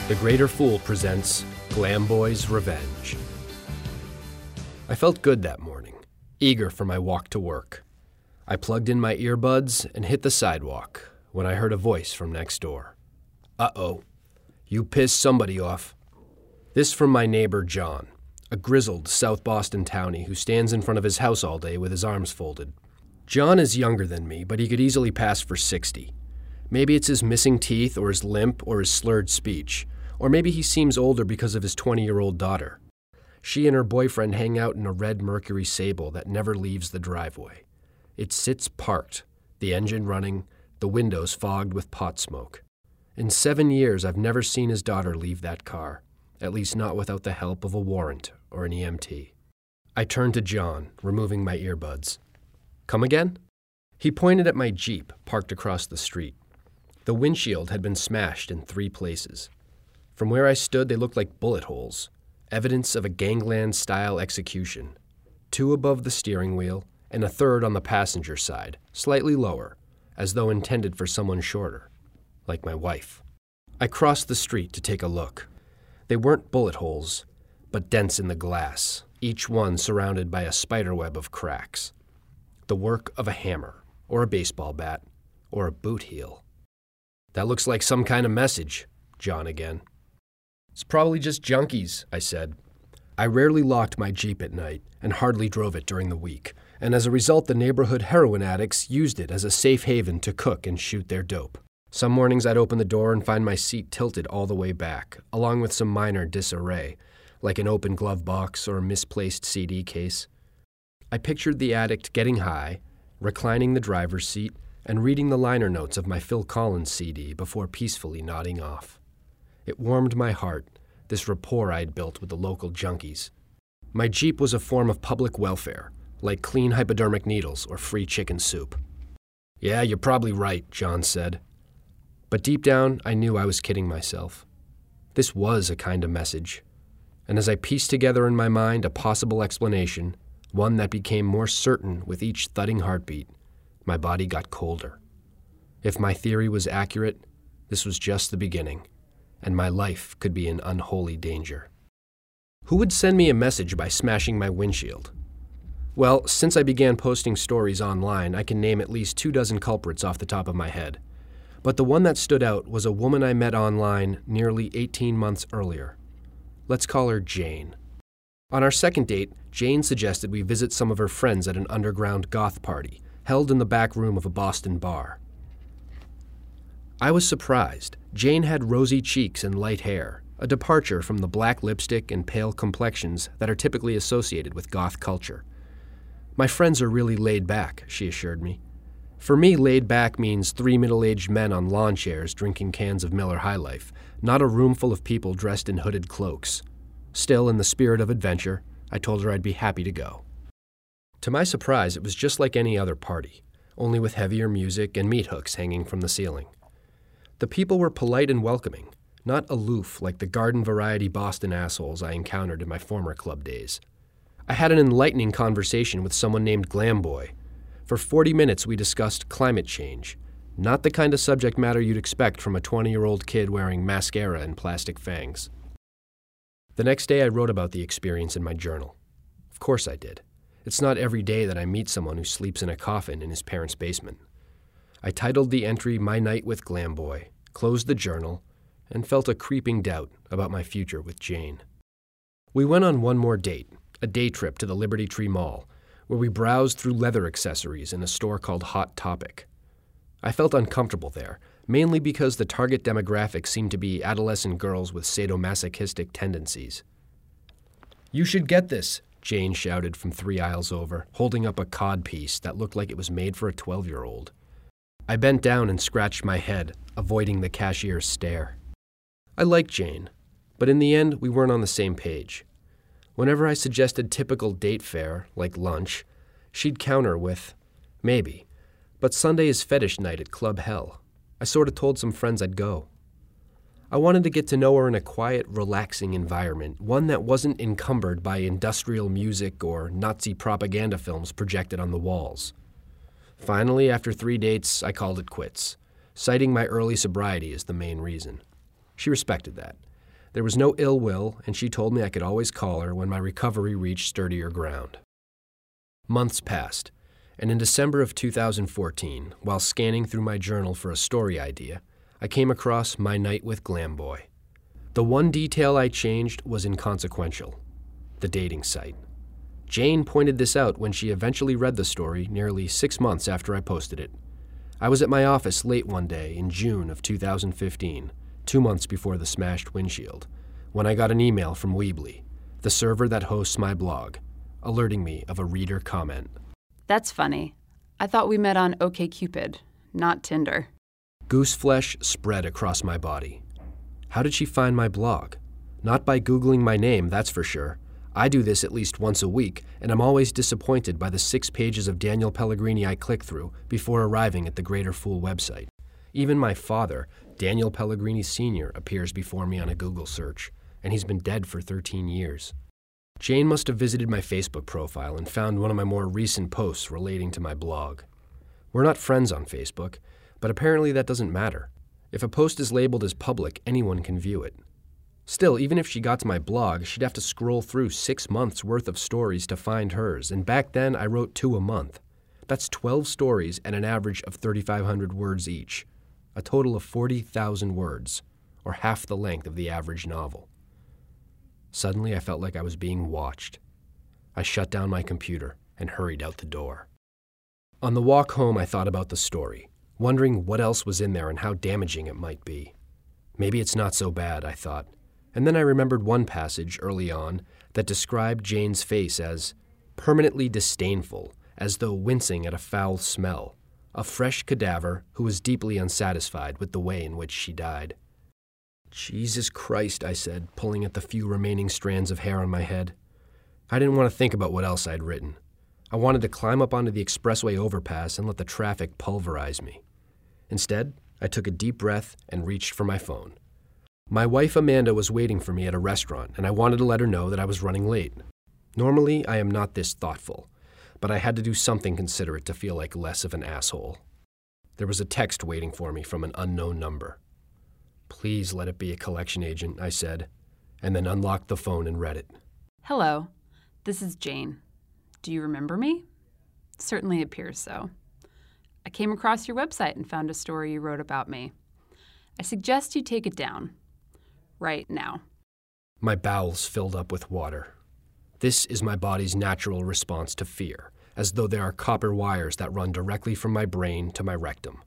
The Greater Fool presents Glamboy's Revenge. I felt good that morning, eager for my walk to work. I plugged in my earbuds and hit the sidewalk when I heard a voice from next door. Uh-oh, you pissed somebody off. This from my neighbor John, a grizzled South Boston townie who stands in front of his house all day with his arms folded. John is younger than me, but he could easily pass for 60. Maybe it's his missing teeth or his limp or his slurred speech. Or maybe he seems older because of his 20-year-old daughter. She and her boyfriend hang out in a red Mercury Sable that never leaves the driveway. It sits parked, the engine running, the windows fogged with pot smoke. In 7 years, I've never seen his daughter leave that car, at least not without the help of a warrant or an EMT. I turned to John, removing my earbuds. Come again? He pointed at my Jeep, parked across the street. The windshield had been smashed in 3 places. From where I stood, they looked like bullet holes, evidence of a gangland-style execution. 2 above the steering wheel, and a 3rd on the passenger side, slightly lower, as though intended for someone shorter, like my wife. I crossed the street to take a look. They weren't bullet holes, but dents in the glass, each one surrounded by a spiderweb of cracks. The work of a hammer, or a baseball bat, or a boot heel. That looks like some kind of message, John again. It's probably just junkies, I said. I rarely locked my Jeep at night and hardly drove it during the week, and as a result the neighborhood heroin addicts used it as a safe haven to cook and shoot their dope. Some mornings I'd open the door and find my seat tilted all the way back, along with some minor disarray, like an open glove box or a misplaced CD case. I pictured the addict getting high, reclining the driver's seat, and reading the liner notes of my Phil Collins CD before peacefully nodding off. It warmed my heart, this rapport I'd built with the local junkies. My Jeep was a form of public welfare, like clean hypodermic needles or free chicken soup. Yeah, you're probably right, John said. But deep down, I knew I was kidding myself. This was a kind of message. And as I pieced together in my mind a possible explanation, one that became more certain with each thudding heartbeat, my body got colder. If my theory was accurate, this was just the beginning, and my life could be in unholy danger. Who would send me a message by smashing my windshield? Well, since I began posting stories online, I can name at least 24 culprits off the top of my head. But the one that stood out was a woman I met online nearly 18 months earlier. Let's call her Jane. On our second date, Jane suggested we visit some of her friends at an underground goth party, held in the back room of a Boston bar. I was surprised. Jane had rosy cheeks and light hair, a departure from the black lipstick and pale complexions that are typically associated with goth culture. My friends are really laid back, she assured me. For me, laid back means 3 middle-aged men on lawn chairs drinking cans of Miller High Life, not a room full of people dressed in hooded cloaks. Still, in the spirit of adventure, I told her I'd be happy to go. To my surprise, it was just like any other party, only with heavier music and meat hooks hanging from the ceiling. The people were polite and welcoming, not aloof like the garden-variety Boston assholes I encountered in my former club days. I had an enlightening conversation with someone named Glamboy. For 40 minutes we discussed climate change, not the kind of subject matter you'd expect from a 20-year-old kid wearing mascara and plastic fangs. The next day I wrote about the experience in my journal. Of course I did. It's not every day that I meet someone who sleeps in a coffin in his parents' basement. I titled the entry My Night with Glamboy, closed the journal, and felt a creeping doubt about my future with Jane. We went on one more date, a day trip to the Liberty Tree Mall, where we browsed through leather accessories in a store called Hot Topic. I felt uncomfortable there, mainly because the target demographic seemed to be adolescent girls with sadomasochistic tendencies. You should get this, Jane shouted from 3 aisles over, holding up a cod piece that looked like it was made for a 12-year-old. I bent down and scratched my head, avoiding the cashier's stare. I liked Jane, but in the end, we weren't on the same page. Whenever I suggested typical date fare, like lunch, she'd counter with, maybe, but Sunday is fetish night at Club Hell. I sort of told some friends I'd go. I wanted to get to know her in a quiet, relaxing environment, one that wasn't encumbered by industrial music or Nazi propaganda films projected on the walls. Finally, after 3 dates, I called it quits, citing my early sobriety as the main reason. She respected that, There was no ill will, and she told me I could always call her when my recovery reached sturdier ground. Months passed, and in December of 2014, while scanning through my journal for a story idea, I came across My Night with Glamboy. The one detail I changed was inconsequential: the dating site. Jane pointed this out when she eventually read the story nearly 6 months after I posted it. I was at my office late one day in June of 2015, 2 months before the smashed windshield, when I got an email from Weebly, the server that hosts my blog, alerting me of a reader comment. That's funny. I thought we met on OkCupid, not Tinder. Gooseflesh spread across my body. How did she find my blog? Not by Googling my name, that's for sure. I do this at least once a week, and I'm always disappointed by the 6 pages of Daniel Pellegrini I click through before arriving at the Greater Fool website. Even my father, Daniel Pellegrini Sr., appears before me on a Google search, and he's been dead for 13 years. Jane must have visited my Facebook profile and found one of my more recent posts relating to my blog. We're not friends on Facebook, but apparently that doesn't matter. If a post is labeled as public, anyone can view it. Still, even if she got to my blog, she'd have to scroll through 6 months' worth of stories to find hers, and back then I wrote 2 a month. That's 12 stories at an average of 3,500 words each, a total of 40,000 words, or half the length of the average novel. Suddenly, I felt like I was being watched. I shut down my computer and hurried out the door. On the walk home, I thought about the story, wondering what else was in there and how damaging it might be. Maybe it's not so bad, I thought. And then I remembered one passage early on that described Jane's face as permanently disdainful, as though wincing at a foul smell, a fresh cadaver who was deeply unsatisfied with the way in which she died. Jesus Christ, I said, pulling at the few remaining strands of hair on my head. I didn't want to think about what else I'd written. I wanted to climb up onto the expressway overpass and let the traffic pulverize me. Instead, I took a deep breath and reached for my phone. My wife Amanda was waiting for me at a restaurant, and I wanted to let her know that I was running late. Normally, I am not this thoughtful, but I had to do something considerate to feel like less of an asshole. There was a text waiting for me from an unknown number. Please let it be a collection agent, I said, and then unlocked the phone and read it. Hello, this is Jane. Do you remember me? Certainly appears so. I came across your website and found a story you wrote about me. I suggest you take it down. Right now. My bowels filled up with water. This is my body's natural response to fear, as though there are copper wires that run directly from my brain to my rectum.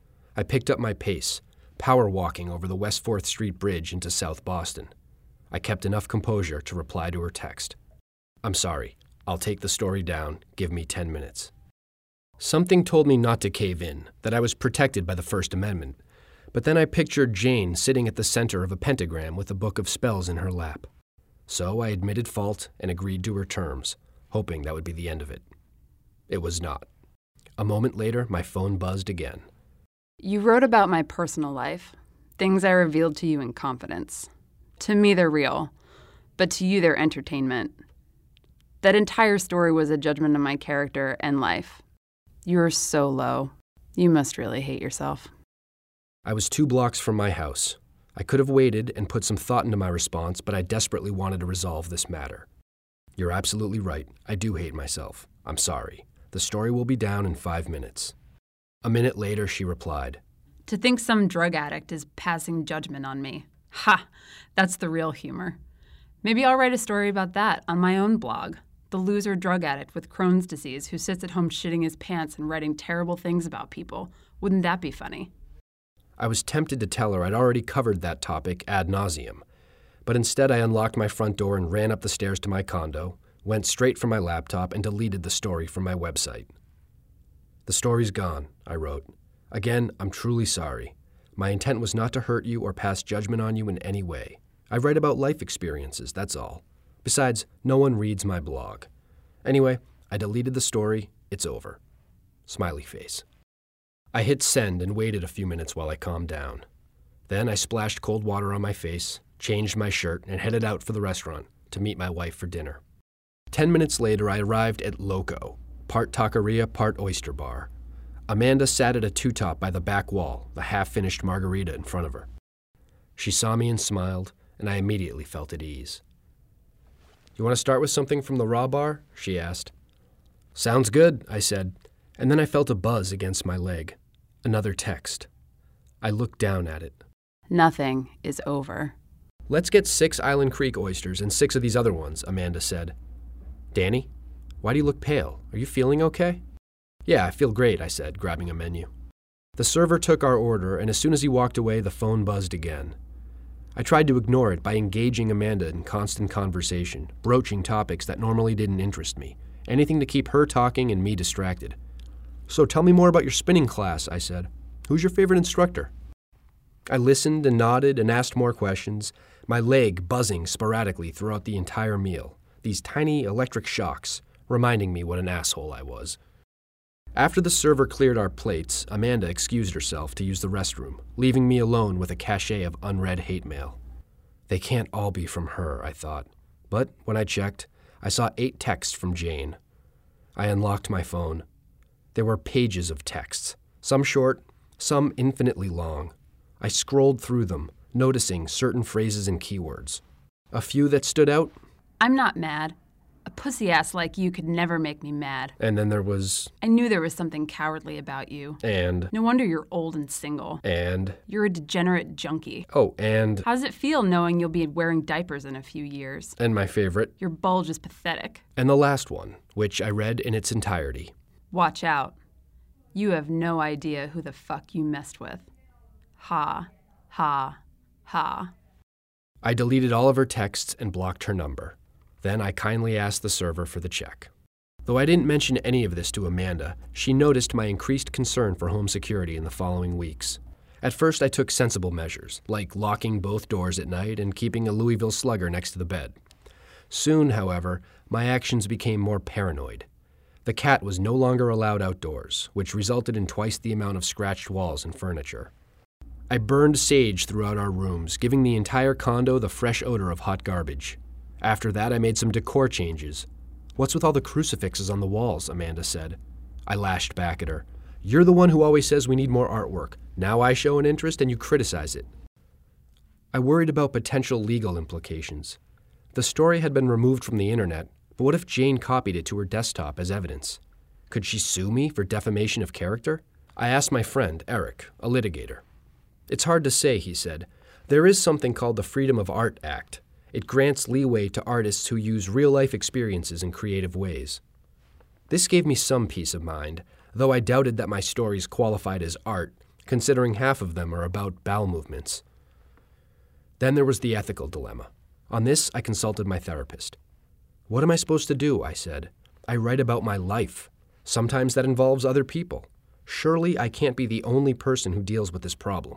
I picked up my pace, power walking over the West 4th Street Bridge into South Boston. I kept enough composure to reply to her text. I'm sorry. I'll take the story down. Give me 10 minutes. Something told me not to cave in, that I was protected by the First Amendment. But then I pictured Jane sitting at the center of a pentagram with a book of spells in her lap. So I admitted fault and agreed to her terms, hoping that would be the end of it. It was not. A moment later, my phone buzzed again. You wrote about my personal life, things I revealed to you in confidence. To me, they're real, but to you, they're entertainment. That entire story was a judgment of my character and life. You're so low. You must really hate yourself. I was 2 blocks from my house. I could have waited and put some thought into my response, but I desperately wanted to resolve this matter. You're absolutely right. I do hate myself. I'm sorry. The story will be down in 5 minutes. A minute later, she replied, To think some drug addict is passing judgment on me. Ha! That's the real humor. Maybe I'll write a story about that on my own blog. The loser drug addict with Crohn's disease who sits at home shitting his pants and writing terrible things about people. Wouldn't that be funny? I was tempted to tell her I'd already covered that topic ad nauseum, but instead I unlocked my front door and ran up the stairs to my condo, went straight for my laptop, and deleted the story from my website. The story's gone, I wrote. Again, I'm truly sorry. My intent was not to hurt you or pass judgment on you in any way. I write about life experiences, that's all. Besides, no one reads my blog. Anyway, I deleted the story. It's over. Smiley face. I hit send and waited a few minutes while I calmed down. Then I splashed cold water on my face, changed my shirt, and headed out for the restaurant to meet my wife for dinner. 10 minutes later, I arrived at Loco, part taqueria, part oyster bar. Amanda sat at a two-top by the back wall, the half-finished margarita in front of her. She saw me and smiled, and I immediately felt at ease. "You want to start with something from the raw bar?" she asked. "Sounds good," I said, and then I felt a buzz against my leg. Another text. I looked down at it. Nothing is over. "Let's get 6 Island Creek oysters and 6 of these other ones," Amanda said. "Danny, why do you look pale? Are you feeling okay?" "Yeah, I feel great," I said, grabbing a menu. The server took our order, and as soon as he walked away, the phone buzzed again. I tried to ignore it by engaging Amanda in constant conversation, broaching topics that normally didn't interest me, anything to keep her talking and me distracted. "So tell me more about your spinning class," I said. "Who's your favorite instructor?" I listened and nodded and asked more questions, my leg buzzing sporadically throughout the entire meal, these tiny electric shocks reminding me what an asshole I was. After the server cleared our plates, Amanda excused herself to use the restroom, leaving me alone with a cachet of unread hate mail. They can't all be from her, I thought. But when I checked, I saw 8 texts from Jane. I unlocked my phone. There were pages of texts, some short, some infinitely long. I scrolled through them, noticing certain phrases and keywords. A few that stood out. "I'm not mad. A pussy ass like you could never make me mad." And then there was... "I knew there was something cowardly about you. And... No wonder you're old and single. And... You're a degenerate junkie. Oh, and... How does it feel knowing you'll be wearing diapers in a few years? And my favorite... Your bulge is pathetic." And the last one, which I read in its entirety. "Watch out. You have no idea who the fuck you messed with. Ha, ha, ha." I deleted all of her texts and blocked her number. Then I kindly asked the server for the check. Though I didn't mention any of this to Amanda, she noticed my increased concern for home security in the following weeks. At first, I took sensible measures, like locking both doors at night and keeping a Louisville Slugger next to the bed. Soon, however, my actions became more paranoid. The cat was no longer allowed outdoors, which resulted in twice the amount of scratched walls and furniture. I burned sage throughout our rooms, giving the entire condo the fresh odor of hot garbage. After that, I made some decor changes. "What's with all the crucifixes on the walls?" Amanda said. I lashed back at her. "You're the one who always says we need more artwork. Now I show an interest and you criticize it." I worried about potential legal implications. The story had been removed from the internet, but what if Jane copied it to her desktop as evidence? Could she sue me for defamation of character? I asked my friend, Eric, a litigator. "It's hard to say," he said. "There is something called the Freedom of Art Act. It grants leeway to artists who use real-life experiences in creative ways." This gave me some peace of mind, though I doubted that my stories qualified as art, considering half of them are about bowel movements. Then there was the ethical dilemma. On this, I consulted my therapist. "What am I supposed to do?" I said. "I write about my life. Sometimes that involves other people. Surely I can't be the only person who deals with this problem."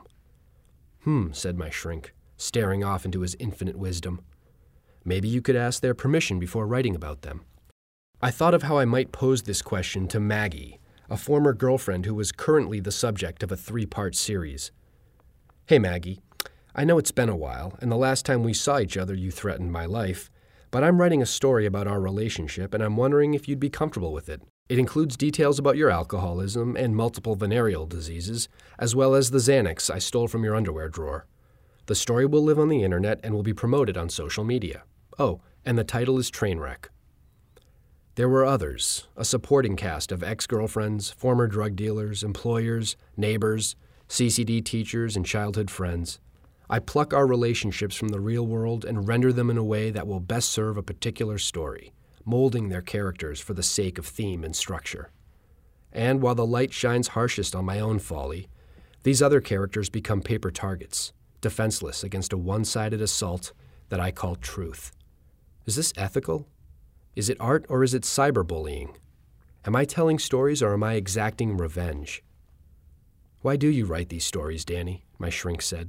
Said my shrink, staring off into his infinite wisdom. "Maybe you could ask their permission before writing about them." I thought of how I might pose this question to Maggie, a former girlfriend who was currently the subject of a 3-part series. "Hey Maggie, I know it's been a while, and the last time we saw each other you threatened my life, but I'm writing a story about our relationship and I'm wondering if you'd be comfortable with it. It includes details about your alcoholism and multiple venereal diseases, as well as the Xanax I stole from your underwear drawer. The story will live on the internet and will be promoted on social media. Oh, and the title is Trainwreck." There were others, a supporting cast of ex-girlfriends, former drug dealers, employers, neighbors, CCD teachers, and childhood friends. I pluck our relationships from the real world and render them in a way that will best serve a particular story, molding their characters for the sake of theme and structure. And while the light shines harshest on my own folly, these other characters become paper targets, defenseless against a one-sided assault that I call truth. Is this ethical? Is it art or is it cyberbullying? Am I telling stories or am I exacting revenge? "Why do you write these stories, Danny?" my shrink said.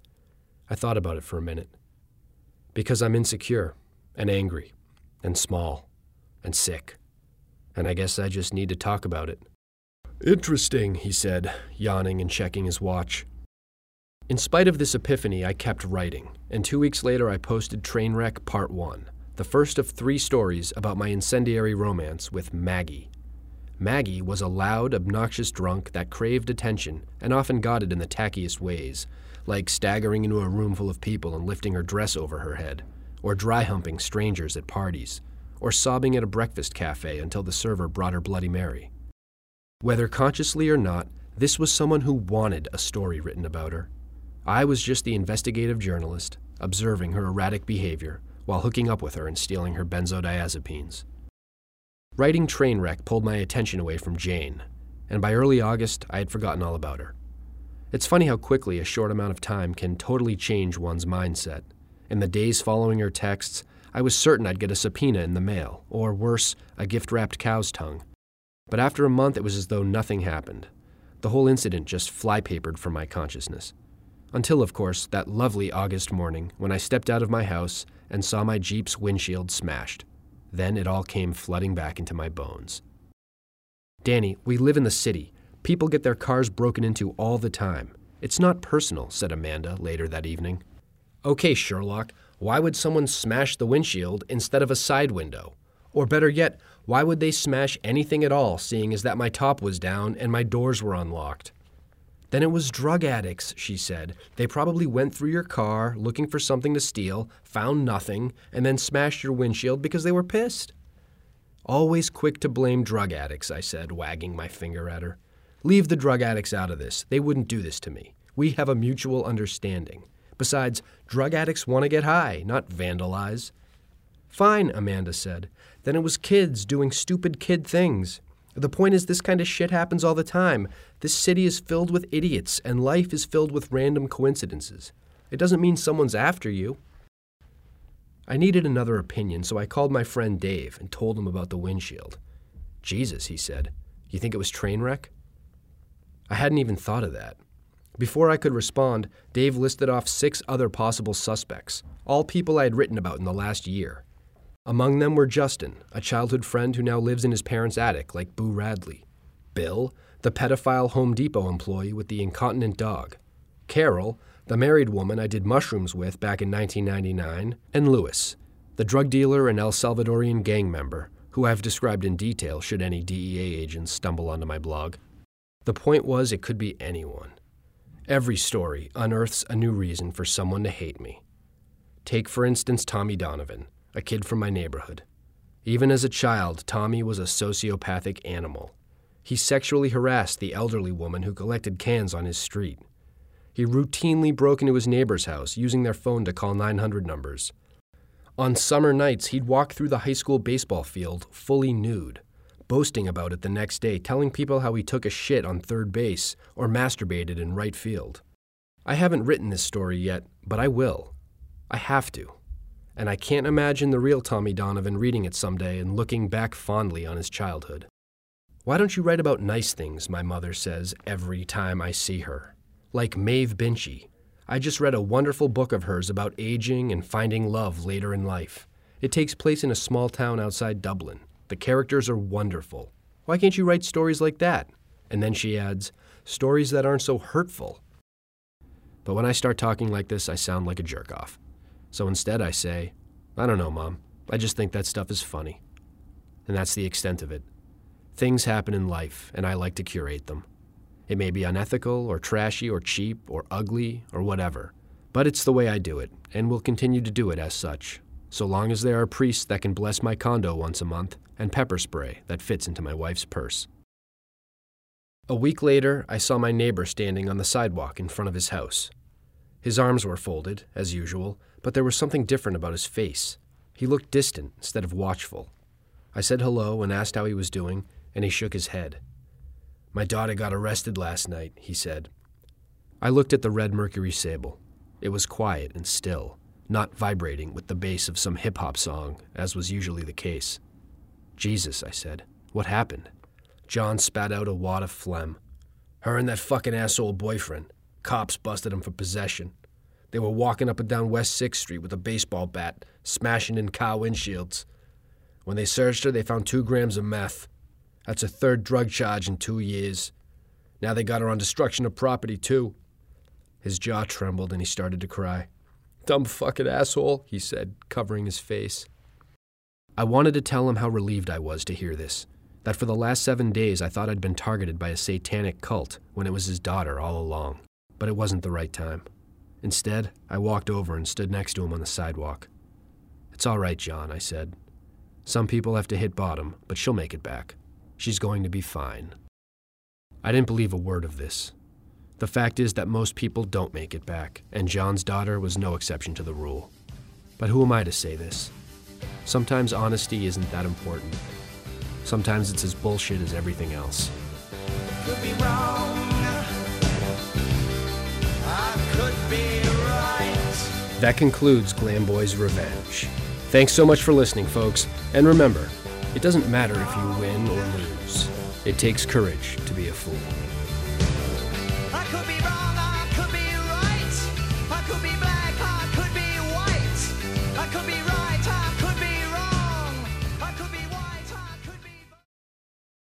I thought about it for a minute. "Because I'm insecure and angry and small and sick, and I guess I just need to talk about it." "Interesting," he said, yawning and checking his watch. In spite of this epiphany, I kept writing, and 2 weeks later I posted Trainwreck Part 1, the first of 3 stories about my incendiary romance with Maggie. Maggie was a loud, obnoxious drunk that craved attention and often got it in the tackiest ways, like staggering into a room full of people and lifting her dress over her head, or dry-humping strangers at parties, or sobbing at a breakfast cafe until the server brought her Bloody Mary. Whether consciously or not, this was someone who wanted a story written about her. I was just the investigative journalist, observing her erratic behavior while hooking up with her and stealing her benzodiazepines. Writing Trainwreck pulled my attention away from Jane, and by early August, I had forgotten all about her. It's funny how quickly a short amount of time can totally change one's mindset. In the days following her texts, I was certain I'd get a subpoena in the mail, or worse, a gift-wrapped cow's tongue. But after a month, it was as though nothing happened. The whole incident just fly-papered from my consciousness. Until, of course, that lovely August morning when I stepped out of my house and saw my Jeep's windshield smashed. Then it all came flooding back into my bones. Danny, we live in the city. People get their cars broken into all the time. It's not personal, said Amanda later that evening. Okay, Sherlock, why would someone smash the windshield instead of a side window? Or better yet, why would they smash anything at all, seeing as that my top was down and my doors were unlocked? Then it was drug addicts, she said. They probably went through your car looking for something to steal, found nothing, and then smashed your windshield because they were pissed. Always quick to blame drug addicts, I said, wagging my finger at her. Leave the drug addicts out of this. They wouldn't do this to me. We have a mutual understanding. Besides, drug addicts want to get high, not vandalize. Fine, Amanda said. Then it was kids doing stupid kid things. The point is, this kind of shit happens all the time. This city is filled with idiots, and life is filled with random coincidences. It doesn't mean someone's after you. I needed another opinion, so I called my friend Dave and told him about the windshield. Jesus, he said. You think it was Trainwreck? I hadn't even thought of that. Before I could respond, Dave listed off 6 other possible suspects, all people I had written about in the last year. Among them were Justin, a childhood friend who now lives in his parents' attic like Boo Radley. Bill, the pedophile Home Depot employee with the incontinent dog. Carol, the married woman I did mushrooms with back in 1999. And Louis, the drug dealer and El Salvadorian gang member, who I've described in detail should any DEA agents stumble onto my blog. The point was, it could be anyone. Every story unearths a new reason for someone to hate me. Take, for instance, Tommy Donovan, a kid from my neighborhood. Even as a child, Tommy was a sociopathic animal. He sexually harassed the elderly woman who collected cans on his street. He routinely broke into his neighbor's house using their phone to call 900 numbers. On summer nights, he'd walk through the high school baseball field fully nude, boasting about it the next day, telling people how he took a shit on third base or masturbated in right field. I haven't written this story yet, but I will. I have to. And I can't imagine the real Tommy Donovan reading it someday and looking back fondly on his childhood. Why don't you write about nice things, my mother says every time I see her. Like Maeve Binchy. I just read a wonderful book of hers about aging and finding love later in life. It takes place in a small town outside Dublin. The characters are wonderful. Why can't you write stories like that? And then she adds, stories that aren't so hurtful. But when I start talking like this, I sound like a jerk-off. So instead I say, I don't know, Mom. I just think that stuff is funny. And that's the extent of it. Things happen in life, and I like to curate them. It may be unethical, or trashy, or cheap, or ugly, or whatever. But it's the way I do it, and will continue to do it as such, so long as there are priests that can bless my condo once a month, and pepper spray that fits into my wife's purse. A week later, I saw my neighbor standing on the sidewalk in front of his house. His arms were folded, as usual, but there was something different about his face. He looked distant instead of watchful. I said hello and asked how he was doing, and he shook his head. My daughter got arrested last night, he said. I looked at the red Mercury Sable. It was quiet and still, not vibrating with the bass of some hip-hop song, as was usually the case. Jesus, I said. What happened? John spat out a wad of phlegm. Her and that fucking asshole boyfriend. Cops busted him for possession. They were walking up and down West 6th Street with a baseball bat, smashing in car windshields. When they searched her, they found 2 grams of meth. That's a 3rd drug charge in 2 years. Now they got her on destruction of property, too. His jaw trembled and he started to cry. Dumb fucking asshole, he said, covering his face. I wanted to tell him how relieved I was to hear this, That for the last 7 days I thought I'd been targeted by a satanic cult when it was his daughter all along. But it wasn't the right time. Instead, I walked over and stood next to him on the sidewalk. "It's all right, John," I said. "Some people have to hit bottom, but she'll make it back. She's going to be fine." I didn't believe a word of this. The fact is that most people don't make it back, and John's daughter was no exception to the rule. But who am I to say this? Sometimes honesty isn't that important. Sometimes it's as bullshit as everything else. Could be wrong. I could be right. That concludes Glamboy's Revenge. Thanks so much for listening, folks. And remember, it doesn't matter if you win or lose. It takes courage to be a fool. I could be wrong.